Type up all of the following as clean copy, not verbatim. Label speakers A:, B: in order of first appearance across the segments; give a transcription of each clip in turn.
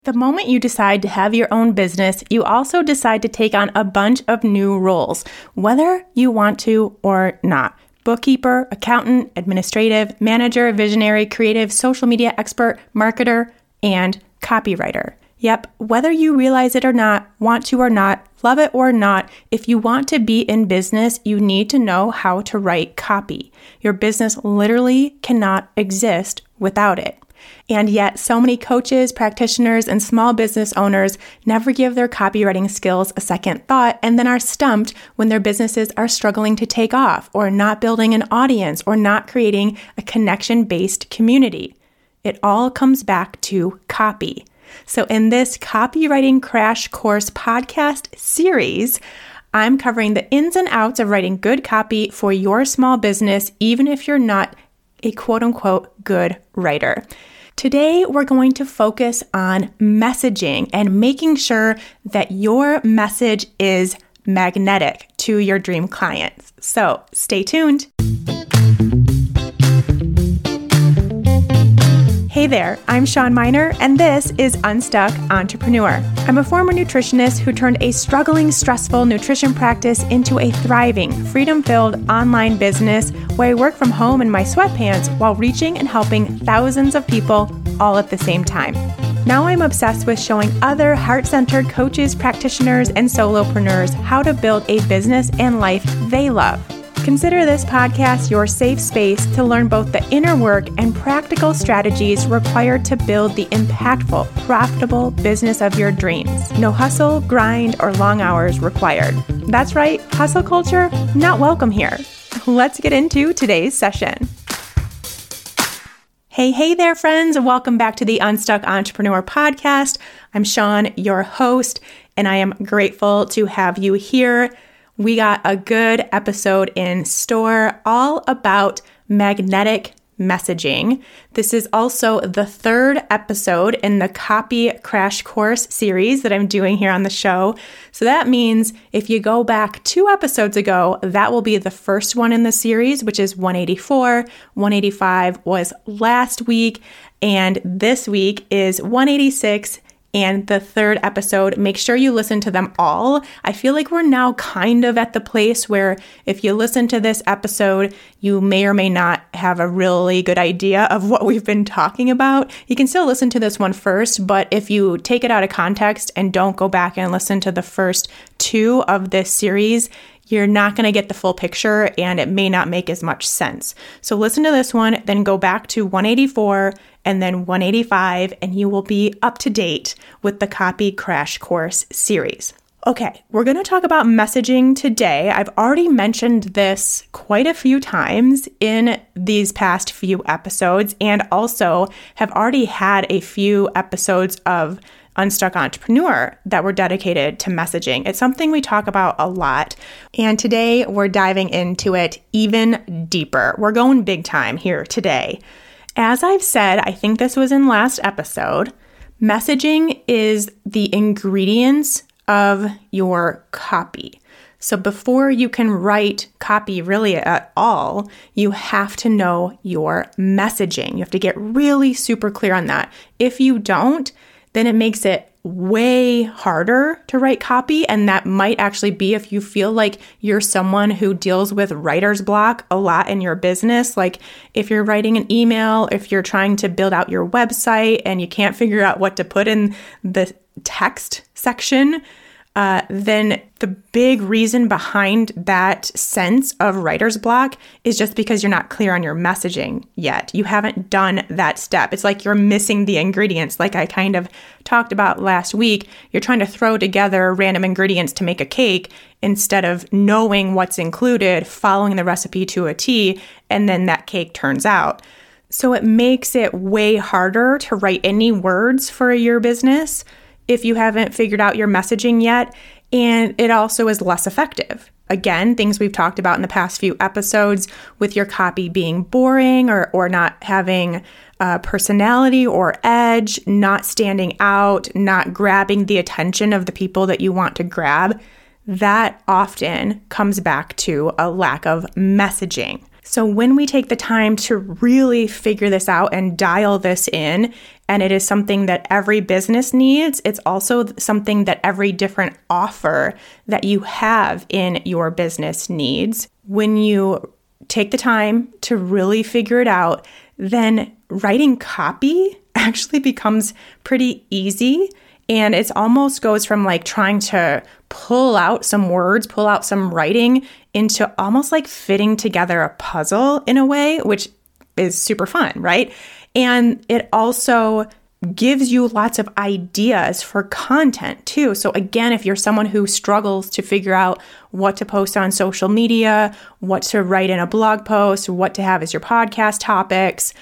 A: The moment you decide to have your own business, you also decide to take on a bunch of new roles, whether you want to or not. Bookkeeper, accountant, administrative, manager, visionary, creative, social media expert, marketer, and copywriter. Yep, whether you realize it or not, want to or not, love it or not, if you want to be in business, you need to know how to write copy. Your business literally cannot exist without it. And yet, so many coaches, practitioners, and small business owners never give their copywriting skills a second thought and then are stumped when their businesses are struggling to take off, or not building an audience, or not creating a connection-based community. It all comes back to copy. So in this Copywriting Crash Course podcast series, I'm covering the ins and outs of writing good copy for your small business, even if you're not a quote-unquote good writer. Today, we're going to focus on messaging and making sure that your message is magnetic to your dream clients. So stay tuned. Hey there, I'm Shawn Miner, and this is Unstuck Entrepreneur. I'm a former nutritionist who turned a struggling, stressful nutrition practice into a thriving, freedom-filled online business where I work from home in my sweatpants while reaching and helping thousands of people all at the same time. Now I'm obsessed with showing other heart-centered coaches, practitioners, and solopreneurs how to build a business and life they love. Consider this podcast your safe space to learn both the inner work and practical strategies required to build the impactful, profitable business of your dreams. No hustle, grind, or long hours required. That's right, hustle culture, not welcome here. Let's get into today's session. Hey there, friends. Welcome back to the Unstuck Entrepreneur podcast. I'm Shawn, your host, and I am grateful to have you here. We got a good episode in store all about magnetic messaging. This is also the third episode in the Copy Crash Course series that I'm doing here on the show. So that means if you go back 2 episodes ago, that will be the first one in the series, which is 184. 185 was last week, and this week is 186. And the third episode. Make sure you listen to them all. I feel like we're now kind of at the place where if you listen to this episode, you may or may not have a really good idea of what we've been talking about. You can still listen to this one first, but if you take it out of context and don't go back and listen to the first 2 of this series, you're not going to get the full picture and it may not make as much sense. So listen to this one, then go back to 184 and then 185, and you will be up to date with the Copy Crash Course series. Okay, we're going to talk about messaging today. I've already mentioned this quite a few times in these past few episodes, and also have already had a few episodes of Unstuck Entrepreneur that were dedicated to messaging. It's something we talk about a lot, and today we're diving into it even deeper. We're going big time here today. As I've said, I think this was in last episode, messaging is the ingredients of your copy. So before you can write copy really at all, you have to know your messaging. You have to get really super clear on that. If you don't, then it makes it way harder to write copy. And that might actually be if you feel like you're someone who deals with writer's block a lot in your business. Like if you're writing an email, if you're trying to build out your website and you can't figure out what to put in the text section, then the big reason behind that sense of writer's block is just because you're not clear on your messaging yet. You haven't done that step. It's like you're missing the ingredients. Like I kind of talked about last week, you're trying to throw together random ingredients to make a cake instead of knowing what's included, following the recipe to a T, and then that cake turns out. So it makes it way harder to write any words for your business if you haven't figured out your messaging yet, and it also is less effective. Again, things we've talked about in the past few episodes with your copy being boring or not having personality or edge, not standing out, not grabbing the attention of the people that you want to grab, that often comes back to a lack of messaging. So when we take the time to really figure this out and dial this in, and it is something that every business needs, it's also something that every different offer that you have in your business needs. When you take the time to really figure it out, then writing copy actually becomes pretty easy. And it almost goes from like trying to pull out some words, pull out some writing into almost like fitting together a puzzle in a way, which is super fun, right? And it also gives you lots of ideas for content too. So again, if you're someone who struggles to figure out what to post on social media, what to write in a blog post, what to have as your podcast topics,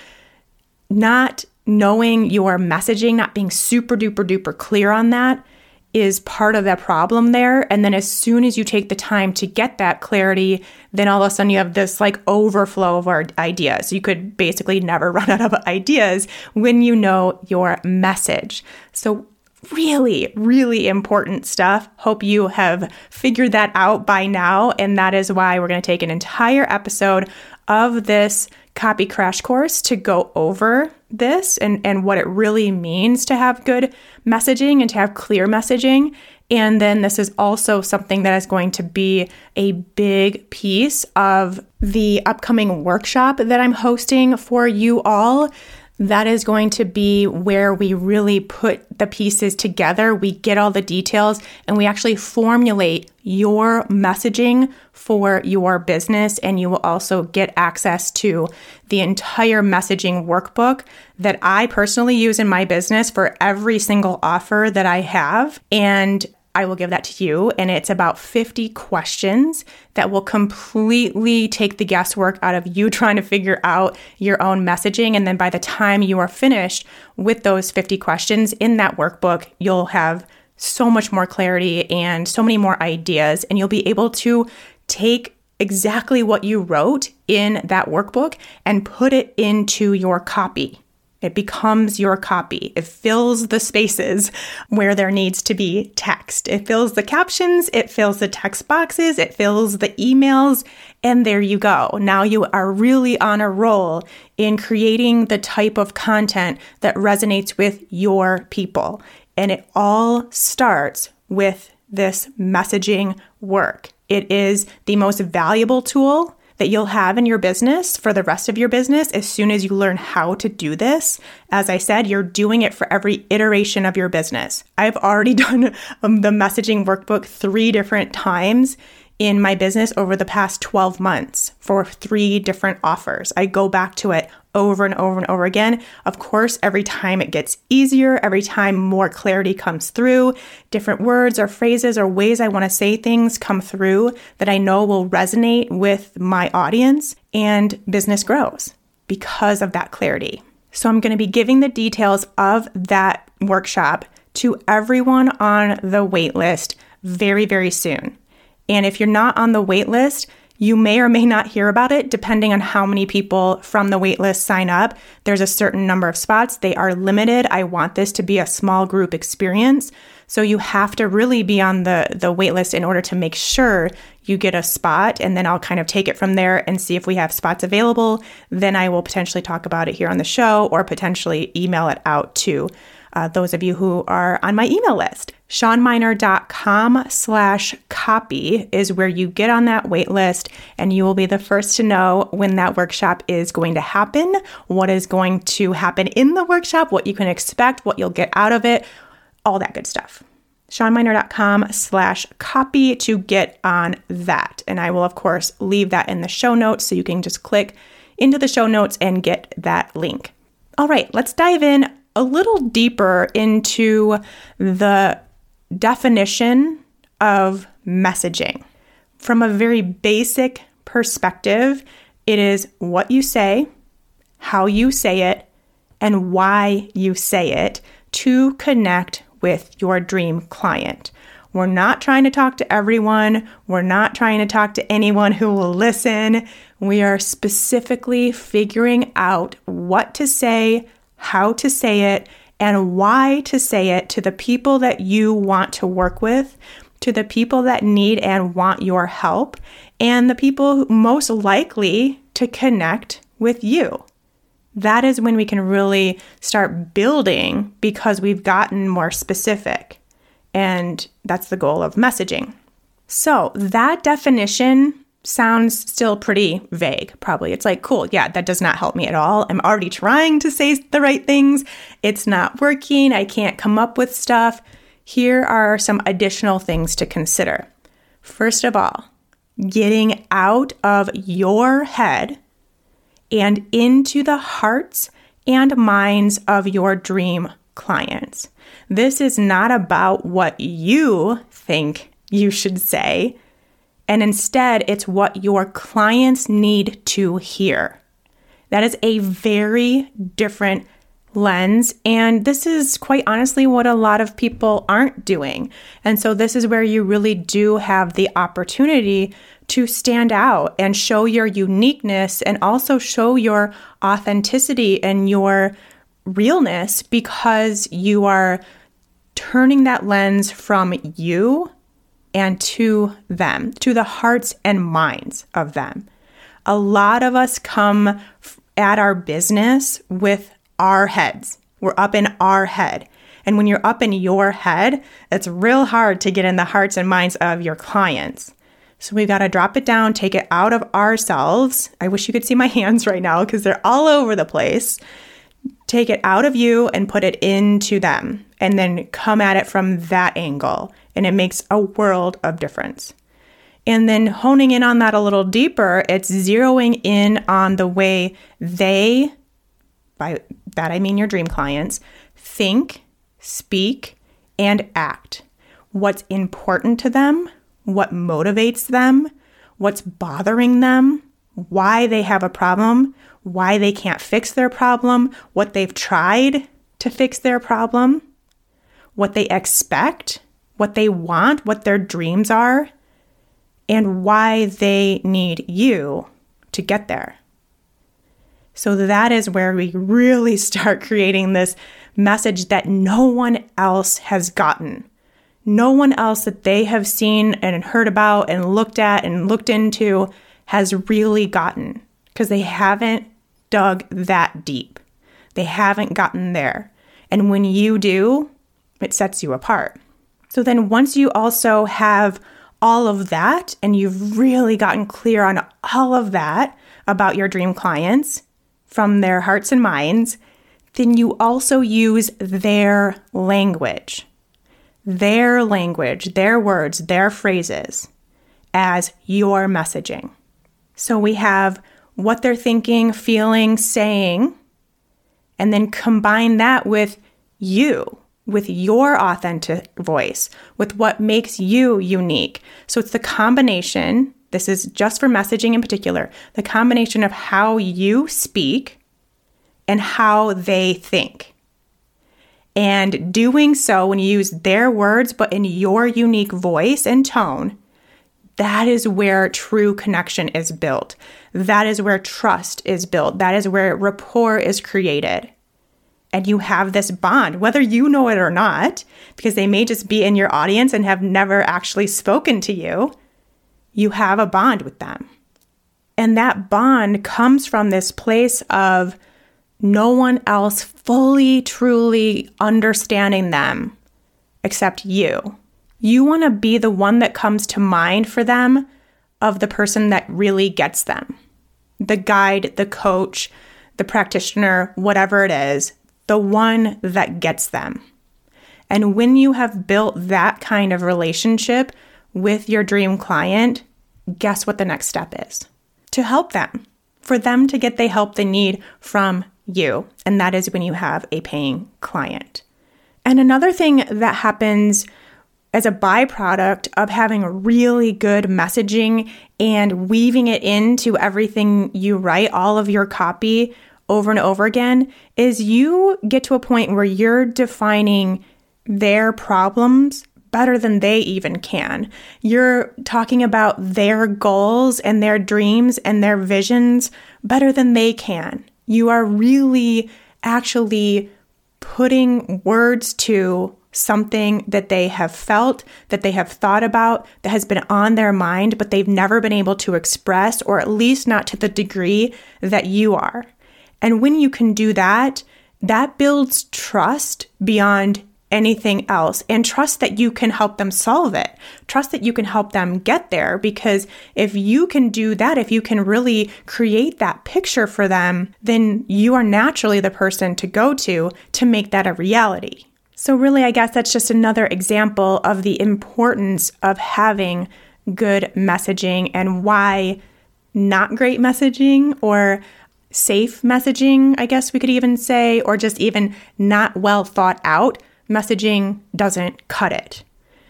A: not knowing your messaging, not being super duper duper clear on that is part of that problem there. And then as soon as you take the time to get that clarity, then all of a sudden you have this like overflow of ideas. You could basically never run out of ideas when you know your message. So really, really important stuff. Hope you have figured that out by now. And that is why we're going to take an entire episode of this copy crash course to go over this and what it really means to have good messaging and to have clear messaging. And then this is also something that is going to be a big piece of the upcoming workshop that I'm hosting for you all. That is going to be where we really put the pieces together. We get all the details and we actually formulate your messaging for your business. And you will also get access to the entire messaging workbook that I personally use in my business for every single offer that I have. And I will give that to you. And it's about 50 questions that will completely take the guesswork out of you trying to figure out your own messaging. And then by the time you are finished with those 50 questions in that workbook, you'll have so much more clarity and so many more ideas. And you'll be able to take exactly what you wrote in that workbook and put it into your copy. It becomes your copy. It fills the spaces where there needs to be text. It fills the captions, it fills the text boxes, it fills the emails, and there you go. Now you are really on a roll in creating the type of content that resonates with your people. And it all starts with this messaging work. It is the most valuable tool that you'll have in your business for the rest of your business as soon as you learn how to do this. As I said, you're doing it for every iteration of your business. I've already done the messaging workbook 3 different times in my business over the past 12 months for 3 different offers. I go back to it over and over and over again. Of course, every time it gets easier, every time more clarity comes through, different words or phrases or ways I want to say things come through that I know will resonate with my audience, and business grows because of that clarity. So I'm going to be giving the details of that workshop to everyone on the wait list very, very soon. And if you're not on the wait list, you may or may not hear about it depending on how many people from the waitlist sign up. There's a certain number of spots. They are limited. I want this to be a small group experience. So you have to really be on the waitlist in order to make sure you get a spot. And then I'll kind of take it from there and see if we have spots available. Then I will potentially talk about it here on the show or potentially email it out to those of you who are on my email list. SeanMiner.com/copy is where you get on that wait list, and you will be the first to know when that workshop is going to happen, what is going to happen in the workshop, what you can expect, what you'll get out of it, all that good stuff. SeanMiner.com/copy to get on that. And I will, of course, leave that in the show notes so you can just click into the show notes and get that link. All right, let's dive in a little deeper into the definition of messaging. From a very basic perspective, it is what you say, how you say it, and why you say it to connect with your dream client. We're not trying to talk to everyone. We're not trying to talk to anyone who will listen. We are specifically figuring out what to say, how to say it, and why to say it to the people that you want to work with, to the people that need and want your help. and the people most likely to connect with you. That is when we can really start building because we've gotten more specific. And that's the goal of messaging. So that definition sounds still pretty vague, probably. It's like, cool, yeah, that does not help me at all. I'm already trying to say the right things. It's not working. I can't come up with stuff. Here are some additional things to consider. First of all, getting out of your head and into the hearts and minds of your dream clients. This is not about what you think you should say, and instead it's what your clients need to hear. That is a very different lens, and this is quite honestly what a lot of people aren't doing. And so this is where you really do have the opportunity to stand out and show your uniqueness and also show your authenticity and your realness, because you are turning that lens from you and to them, to the hearts and minds of them. A lot of us come at our business with our heads. We're up in our head. And when you're up in your head, it's real hard to get in the hearts and minds of your clients. So we've got to drop it down, take it out of ourselves. I wish you could see my hands right now because they're all over the place. Take it out of you and put it into them, and then come at it from that angle. And it makes a world of difference. And then honing in on that a little deeper, it's zeroing in on the way they, by that I mean your dream clients, think, speak, and act. What's important to them, what motivates them, what's bothering them, why they have a problem, why they can't fix their problem, what they've tried to fix their problem, what they expect, what they want, what their dreams are, and why they need you to get there. So that is where we really start creating this message that no one else has gotten. No one else that they have seen and heard about and looked at and looked into has really gotten, because they haven't dug that deep. They haven't gotten there. And when you do, it sets you apart. So then once you also have all of that and you've really gotten clear on all of that about your dream clients from their hearts and minds, then you also use their language, their words, their phrases as your messaging. So we have what they're thinking, feeling, saying, and then combine that with you, with your authentic voice, with what makes you unique. So it's the combination, this is just for messaging in particular, the combination of how you speak and how they think. And doing so when you use their words, but in your unique voice and tone, that is where true connection is built. That is where trust is built. That is where rapport is created. And you have this bond, whether you know it or not, because they may just be in your audience and have never actually spoken to you. You have a bond with them. And that bond comes from this place of no one else fully, truly understanding them except you. You want to be the one that comes to mind for them of the person that really gets them. The guide, the coach, the practitioner, whatever it is, the one that gets them. And when you have built that kind of relationship with your dream client, guess what the next step is? To help them, for them to get the help they need from you. And that is when you have a paying client. And another thing that happens as a byproduct of having really good messaging and weaving it into everything you write, all of your copy over and over again, is you get to a point where you're defining their problems better than they even can. You're talking about their goals and their dreams and their visions better than they can. You are really actually putting words to something that they have felt, that they have thought about, that has been on their mind, but they've never been able to express, or at least not to the degree that you are. And when you can do that, that builds trust beyond anything else, and trust that you can help them solve it. Trust that you can help them get there, because if you can do that, if you can really create that picture for them, then you are naturally the person to go to make that a reality. So really, I guess that's just another example of the importance of having good messaging, and why not great messaging, or safe messaging, I guess we could even say, or just even not well thought out messaging doesn't cut it.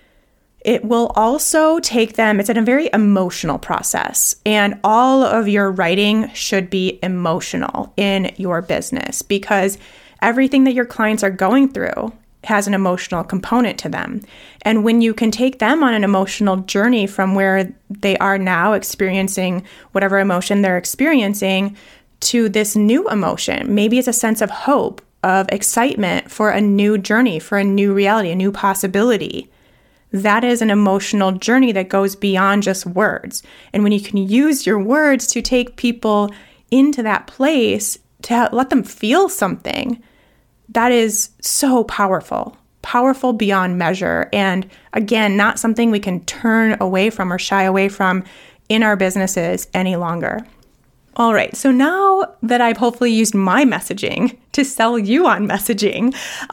A: It will also take them, it's a very emotional process, and all of your writing should be emotional in your business, because everything that your clients are going through has an emotional component to them. And when you can take them on an emotional journey from where they are now experiencing whatever emotion they're experiencing to this new emotion, maybe it's a sense of hope, of excitement for a new journey, for a new reality, a new possibility. That is an emotional journey that goes beyond just words. And when you can use your words to take people into that place, to let them feel something, that is so powerful, powerful beyond measure. And again, not something we can turn away from or shy away from in our businesses any longer. All right, so now that I've hopefully used my messaging to sell you on messaging,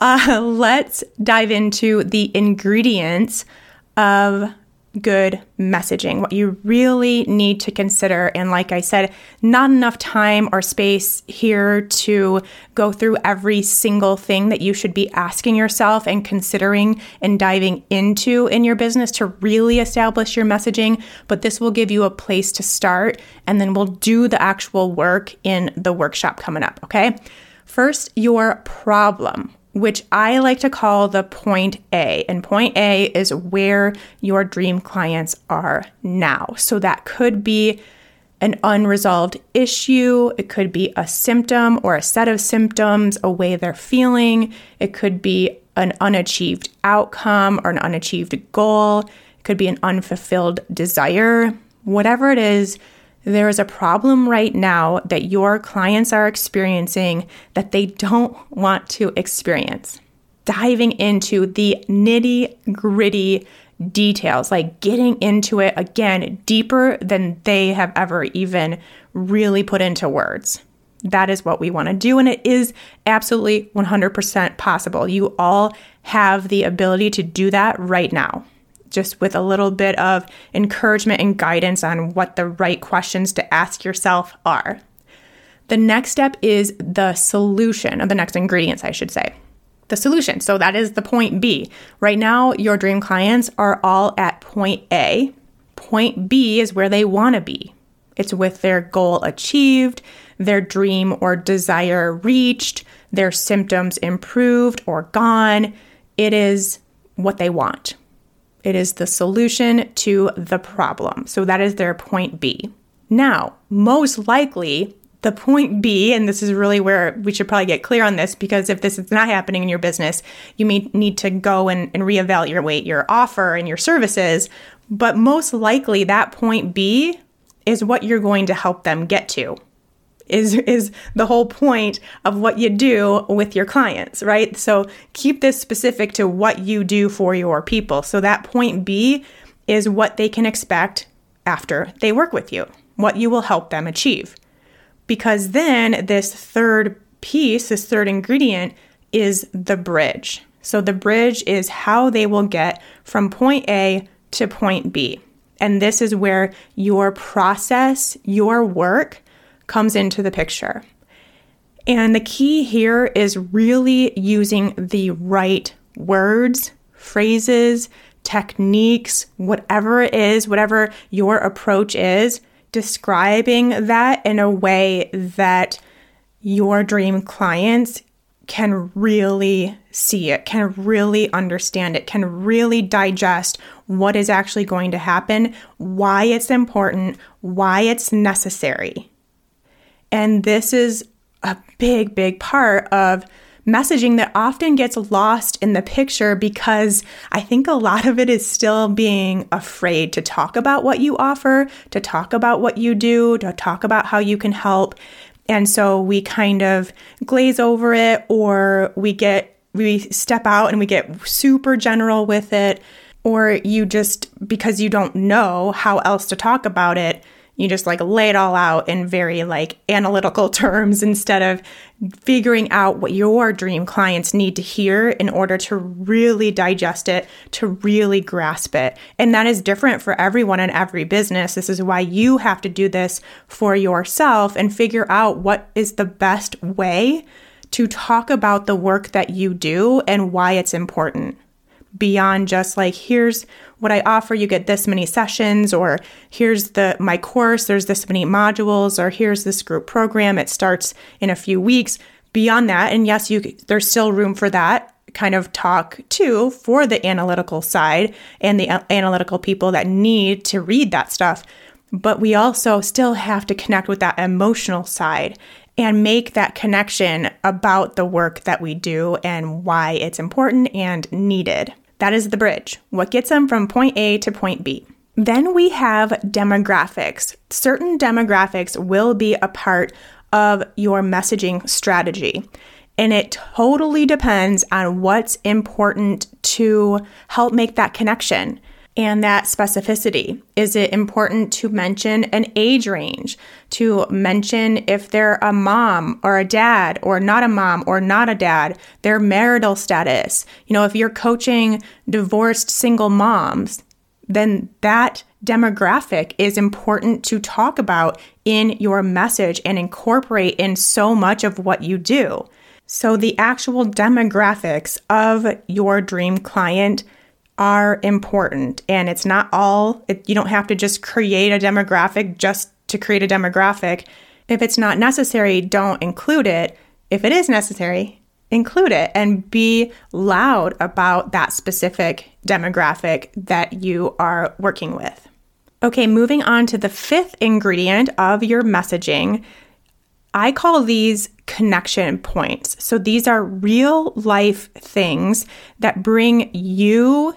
A: let's dive into the ingredients of good messaging, what you really need to consider. And like I said, not enough time or space here to go through every single thing that you should be asking yourself and considering and diving into in your business to really establish your messaging. But this will give you a place to start, and then we'll do the actual work in the workshop coming up, okay? First, your problem, which I like to call the point A. And point A is where your dream clients are now. So that could be an unresolved issue. It could be a symptom or a set of symptoms, a way they're feeling. It could be an unachieved outcome or an unachieved goal. It could be an unfulfilled desire. Whatever it is, there is a problem right now that your clients are experiencing that they don't want to experience. Diving into the nitty-gritty details, like getting into it again deeper than they have ever even really put into words. That is what we want to do, and it is absolutely 100% possible. You all have the ability to do that right now, just with a little bit of encouragement and guidance on what the right questions to ask yourself are. The next step is the solution, or the next ingredients, I should say. The solution. So that is the point B. Right now, your dream clients are all at point A. Point B is where they want to be. It's with their goal achieved, their dream or desire reached, their symptoms improved or gone. It is what they want. It is the solution to the problem. So that is their point B. Now, most likely, the point B, and this is really where we should probably get clear on this, because if this is not happening in your business, you may need to go and reevaluate your offer and your services. But most likely, that point B is what you're going to help them get to. Is the whole point of what you do with your clients, right? So keep this specific to what you do for your people. So that point B is what they can expect after they work with you, what you will help them achieve. Because then this third piece, this third ingredient is the bridge. So the bridge is how they will get from point A to point B. And this is where your process, your work, comes into the picture. And the key here is really using the right words, phrases, techniques, whatever it is, whatever your approach is, describing that in a way that your dream clients can really see it, can really understand it, can really digest what is actually going to happen, why it's important, why it's necessary. And this is a big, big part of messaging that often gets lost in the picture because I think a lot of it is still being afraid to talk about what you offer, to talk about what you do, to talk about how you can help. And so we kind of glaze over it, or we step out and we get super general with it, or you just, because you don't know how else to talk about it, you just like lay it all out in very like analytical terms instead of figuring out what your dream clients need to hear in order to really digest it, to really grasp it. And that is different for everyone in every business. This is why you have to do this for yourself and figure out what is the best way to talk about the work that you do and why it's important. Beyond just like, here's what I offer, you get this many sessions, or here's my course, there's this many modules, or here's this group program, it starts in a few weeks. Beyond that, and yes, there's still room for that kind of talk too for the analytical side and the analytical people that need to read that stuff. But we also still have to connect with that emotional side and make that connection about the work that we do and why it's important and needed. That is the bridge, what gets them from point A to point B. Then we have demographics. Certain demographics will be a part of your messaging strategy, and it totally depends on what's important to help make that connection and that specificity. Is it important to mention an age range, to mention if they're a mom or a dad, or not a mom or not a dad, their marital status? If you're coaching divorced single moms, then that demographic is important to talk about in your message and incorporate in so much of what you do. So the actual demographics of your dream client are important, and it's not you don't have to just create a demographic just to create a demographic. If it's not necessary, don't include it. If it is necessary, include it and be loud about that specific demographic that you are working with. Okay, moving on to the fifth ingredient of your messaging. I call these connection points. So these are real life things that bring you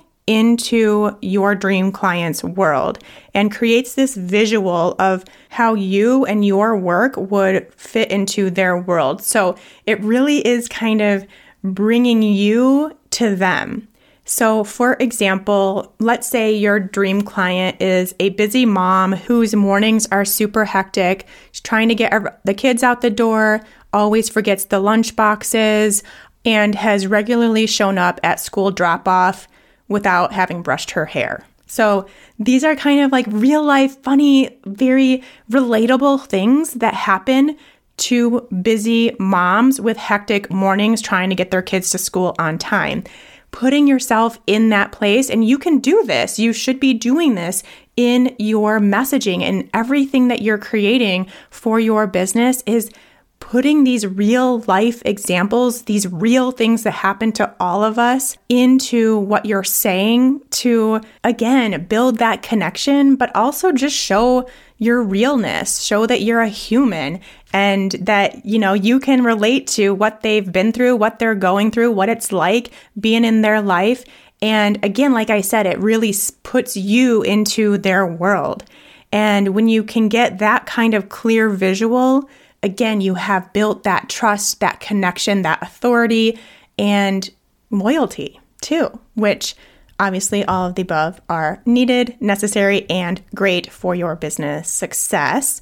A: into your dream client's world and creates this visual of how you and your work would fit into their world. So it really is kind of bringing you to them. So for example, let's say your dream client is a busy mom whose mornings are super hectic. She's trying to get the kids out the door, always forgets the lunch boxes, and has regularly shown up at school drop-off without having brushed her hair. So these are kind of like real life, funny, very relatable things that happen to busy moms with hectic mornings trying to get their kids to school on time. Putting yourself in that place, and you can do this. You should be doing this in your messaging, and everything that you're creating for your business is putting these real life examples, these real things that happen to all of us into what you're saying to, again, build that connection, but also just show your realness, show that you're a human and that, you can relate to what they've been through, what they're going through, what it's like being in their life. And again, like I said, it really puts you into their world. And when you can get that kind of clear visual, again, you have built that trust, that connection, that authority, and loyalty too, which obviously all of the above are needed, necessary, and great for your business success.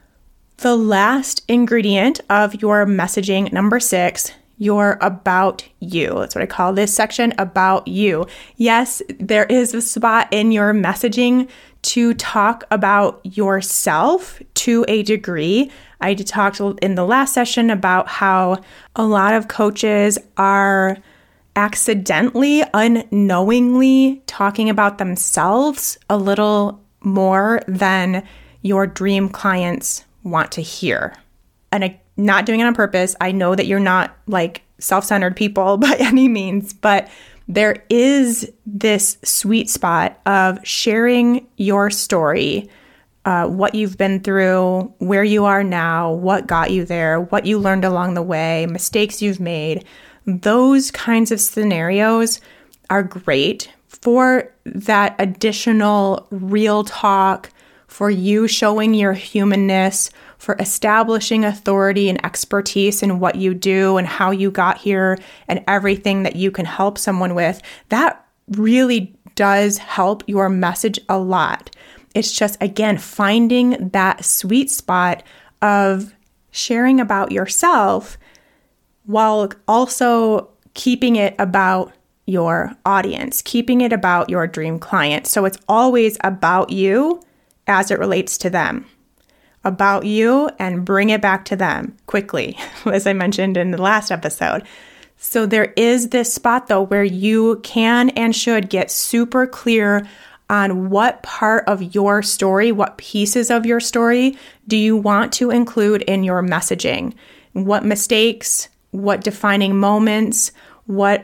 A: The last ingredient of your messaging, number 6, your about you. That's what I call this section, about you. Yes, there is a spot in your messaging to talk about yourself to a degree. I talked in the last session about how a lot of coaches are accidentally, unknowingly talking about themselves a little more than your dream clients want to hear. And I'm not doing it on purpose. I know that you're not like self-centered people by any means, but there is this sweet spot of sharing your story, what you've been through, where you are now, what got you there, what you learned along the way, mistakes you've made, Those kinds of scenarios are great for that additional real talk, for you showing your humanness, for establishing authority and expertise in what you do and how you got here and everything that you can help someone with. That really does help your message a lot. It's just, again, finding that sweet spot of sharing about yourself while also keeping it about your audience, keeping it about your dream client. So it's always about you as it relates to them. About you, and bring it back to them quickly, as I mentioned in the last episode. So there is this spot, though, where you can and should get super clear on what part of your story, what pieces of your story do you want to include in your messaging. What mistakes, what defining moments, what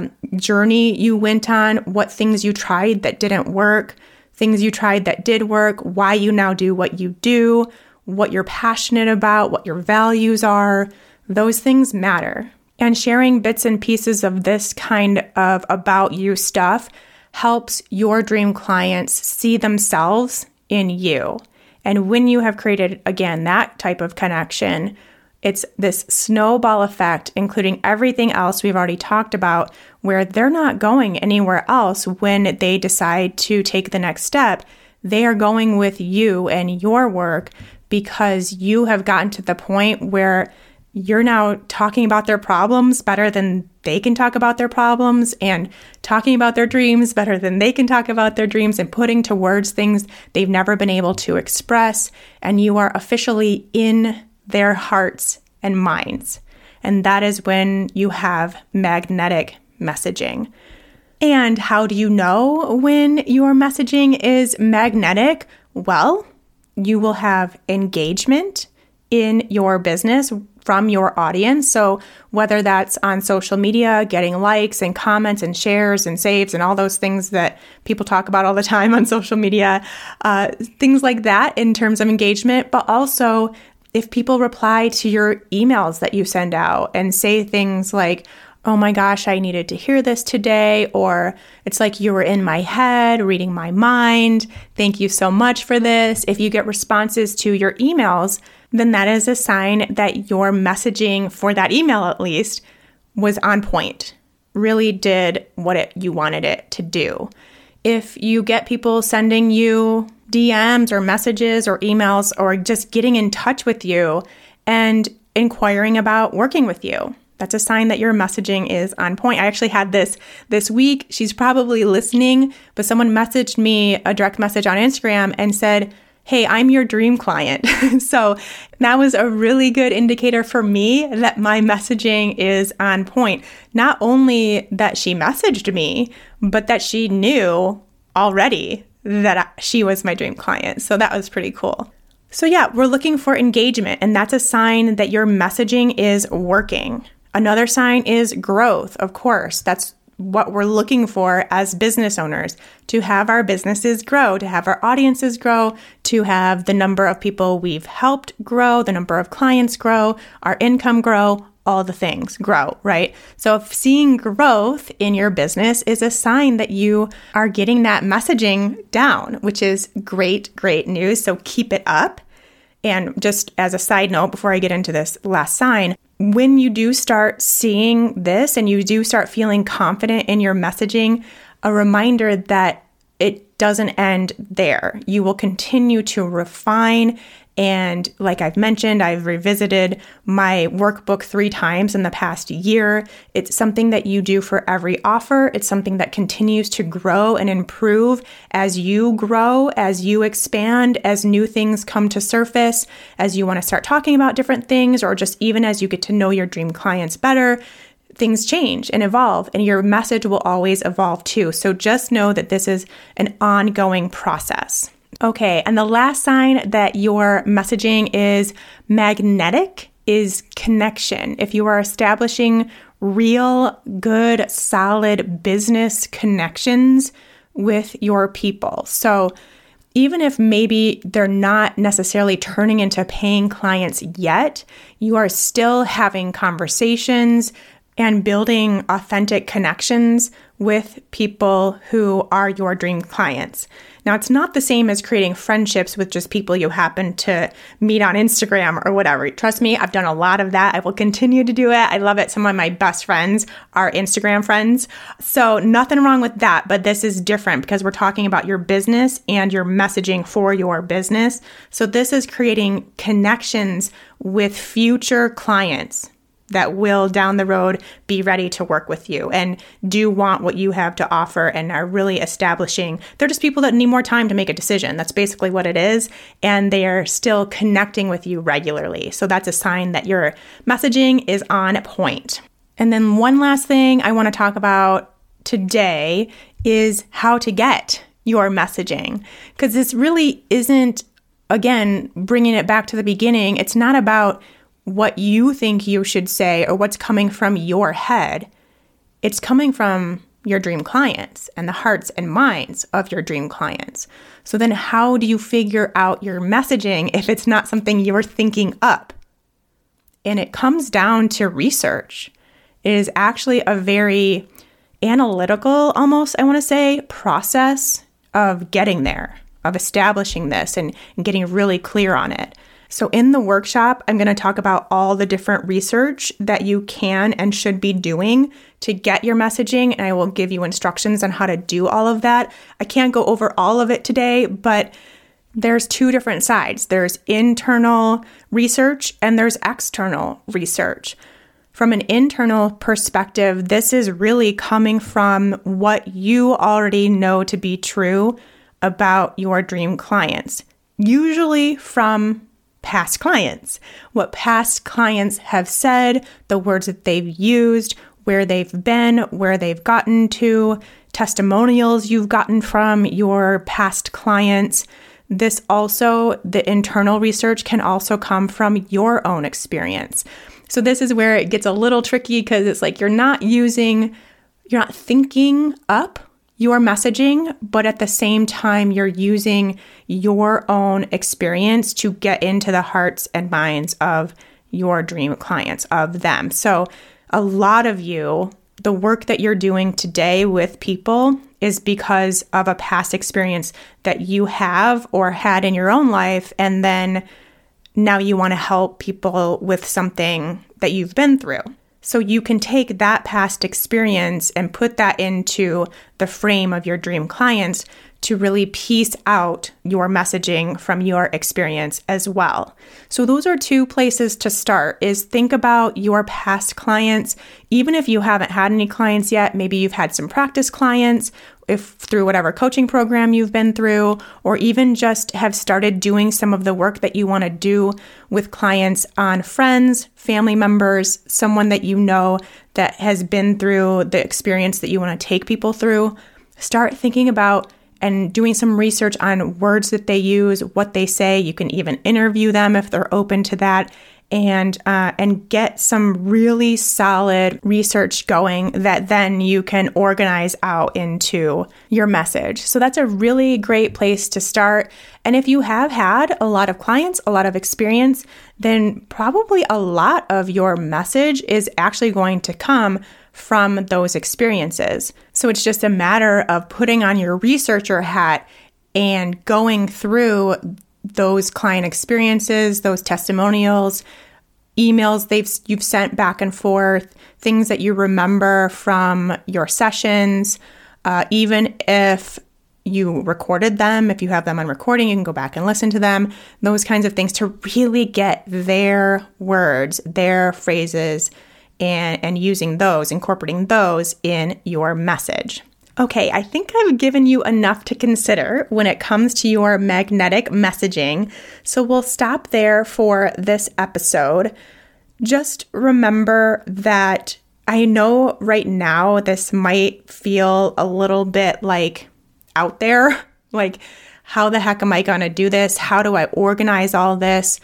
A: journey you went on, what things you tried that didn't work, things you tried that did work, why you now do what you do, what you're passionate about, what your values are. Those things matter. And sharing bits and pieces of this kind of about you stuff helps your dream clients see themselves in you. And when you have created, again, that type of connection, it's this snowball effect, including everything else we've already talked about, where they're not going anywhere else when they decide to take the next step. They are going with you and your work because you have gotten to the point where you're now talking about their problems better than they can talk about their problems, and talking about their dreams better than they can talk about their dreams, and putting to words things they've never been able to express. And you are officially in their hearts and minds. And that is when you have magnetic messaging. And how do you know when your messaging is magnetic? Well, you will have engagement in your business from your audience. So whether that's on social media, getting likes and comments and shares and saves and all those things that people talk about all the time on social media, things like that in terms of engagement, but also if people reply to your emails that you send out and say things like, oh my gosh, I needed to hear this today, or it's like you were in my head, reading my mind. Thank you so much for this. If you get responses to your emails, then that is a sign that your messaging, for that email at least, was on point, really did what you wanted it to do. If you get people sending you DMs or messages or emails or just getting in touch with you and inquiring about working with you, that's a sign that your messaging is on point. I actually had this week. She's probably listening, but someone messaged me a direct message on Instagram and said, hey, I'm your dream client. So that was a really good indicator for me that my messaging is on point. Not only that she messaged me, but that she knew already that she was my dream client. So that was pretty cool. So yeah, we're looking for engagement, and that's a sign that your messaging is working. Another sign is growth, of course. That's what we're looking for as business owners, to have our businesses grow, to have our audiences grow, to have the number of people we've helped grow, the number of clients grow, our income grow, all the things grow, right? So if seeing growth in your business is a sign that you are getting that messaging down, which is great news. So keep it up. And just as a side note, before I get into this last sign, when you do start seeing this and you do start feeling confident in your messaging, a reminder that it doesn't end there. You will continue to refine. And like I've mentioned, I've revisited my workbook 3 times in the past year. It's something that you do for every offer. It's something that continues to grow and improve as you grow, as you expand, as new things come to surface, as you want to start talking about different things, or just even as you get to know your dream clients better. Things change and evolve, and your message will always evolve too. So just know that this is an ongoing process. Okay, and the last sign that your messaging is magnetic is connection. If you are establishing real, good, solid business connections with your people. So even if maybe they're not necessarily turning into paying clients yet, you are still having conversations, and building authentic connections with people who are your dream clients. Now, it's not the same as creating friendships with just people you happen to meet on Instagram or whatever. Trust me, I've done a lot of that. I will continue to do it. I love it. Some of my best friends are Instagram friends. So nothing wrong with that, but this is different because we're talking about your business and your messaging for your business. So this is creating connections with future clients that will down the road be ready to work with you and do want what you have to offer and are really establishing. They're just people that need more time to make a decision. That's basically what it is. And they are still connecting with you regularly. So that's a sign that your messaging is on point. And then one last thing I want to talk about today is how to get your messaging. Because this really isn't, again, bringing it back to the beginning. It's not about what you think you should say or what's coming from your head. It's coming from your dream clients and the hearts and minds of your dream clients. So then how do you figure out your messaging if it's not something you're thinking up? And it comes down to research. It is actually a very analytical, almost, I want to say, process of getting there, of establishing this and getting really clear on it. So in the workshop, I'm going to talk about all the different research that you can and should be doing to get your messaging, and I will give you instructions on how to do all of that. I can't go over all of it today, but there's two different sides. There's internal research and there's external research. From an internal perspective, this is really coming from what you already know to be true about your dream clients, usually from past clients, what past clients have said, the words that they've used, where they've been, where they've gotten to, testimonials you've gotten from your past clients. This also, the internal research can also come from your own experience. So this is where it gets a little tricky because it's like you're not thinking up your messaging, but at the same time, you're using your own experience to get into the hearts and minds of your dream clients, of them. So a lot of you, the work that you're doing today with people is because of a past experience that you have or had in your own life. And then now you want to help people with something that you've been through. So you can take that past experience and put that into the frame of your dream clients to really piece out your messaging from your experience as well. So those are two places to start, is think about your past clients. Even if you haven't had any clients yet, maybe you've had some practice clients, if through whatever coaching program you've been through, or even just have started doing some of the work that you want to do with clients on friends, family members, someone that you know that has been through the experience that you want to take people through. Start thinking about and doing some research on words that they use, what they say. You can even interview them if they're open to that, and get some really solid research going that then you can organize out into your message. So that's a really great place to start. And if you have had a lot of clients, a lot of experience, then probably a lot of your message is actually going to come from those experiences. So it's just a matter of putting on your researcher hat and going through those client experiences, those testimonials, emails you've sent back and forth, things that you remember from your sessions, even if you recorded them, if you have them on recording, you can go back and listen to them, those kinds of things to really get their words, their phrases, and using those, incorporating those in your message. Okay, I think I've given you enough to consider when it comes to your magnetic messaging, so we'll stop there for this episode. Just remember that I know right now this might feel a little bit like out there, like how the heck am I going to do this? How do I organize all this?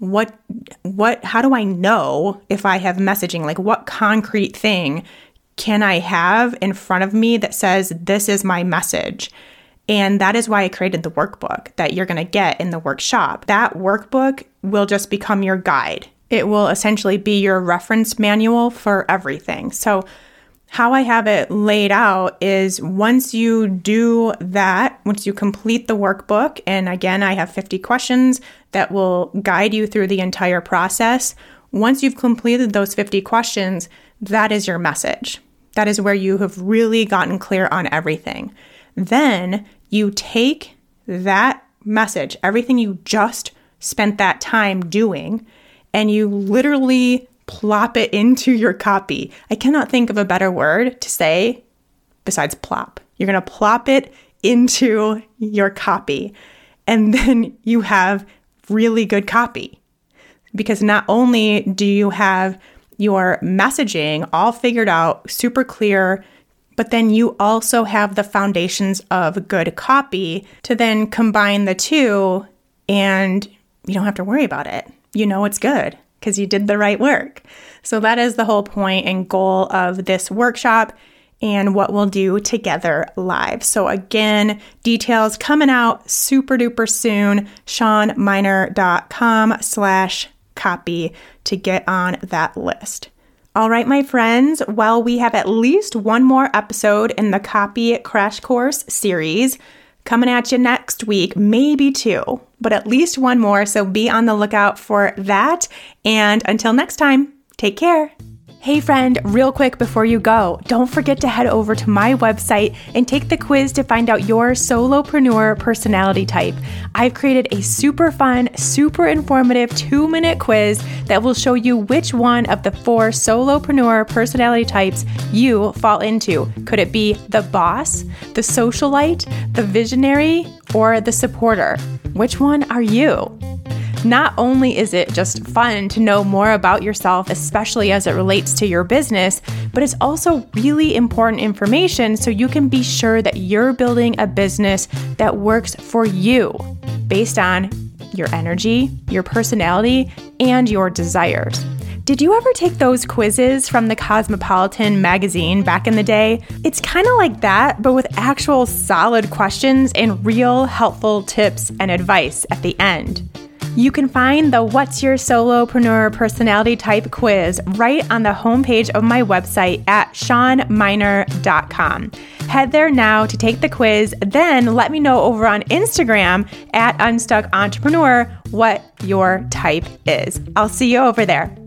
A: How do I know if I have messaging? Like what concrete thing can I have in front of me that says, this is my message? And that is why I created the workbook that you're going to get in the workshop. That workbook will just become your guide. It will essentially be your reference manual for everything. So how I have it laid out is once you do that, once you complete the workbook, and again, I have 50 questions that will guide you through the entire process. Once you've completed those 50 questions, that is your message. That is where you have really gotten clear on everything. Then you take that message, everything you just spent that time doing, and you literally plop it into your copy. I cannot think of a better word to say besides plop. You're going to plop it into your copy, and then you have really good copy. Because not only do you have your messaging all figured out, super clear, but then you also have the foundations of good copy to then combine the two, and you don't have to worry about it. You know it's good because you did the right work. So that is the whole point and goal of this workshop and what we'll do together live. So again, details coming out super duper soon, SeanMiner.com/copy to get on that list. All right, my friends, well, we have at least one more episode in the Copy Crash Course series coming at you next week, maybe two, but at least one more. So be on the lookout for that. And until next time, take care. Hey friend, real quick before you go, don't forget to head over to my website and take the quiz to find out your solopreneur personality type. I've created a super fun, super informative 2-minute quiz that will show you which one of the 4 solopreneur personality types you fall into. Could it be the boss, the socialite, the visionary, or the supporter? Which one are you? Not only is it just fun to know more about yourself, especially as it relates to your business, but it's also really important information so you can be sure that you're building a business that works for you based on your energy, your personality, and your desires. Did you ever take those quizzes from the Cosmopolitan magazine back in the day? It's kind of like that, but with actual solid questions and real helpful tips and advice at the end. You can find the What's Your Solopreneur Personality Type quiz right on the homepage of my website at SeanMiner.com. Head there now to take the quiz, then let me know over on Instagram at UnstuckEntrepreneur what your type is. I'll see you over there.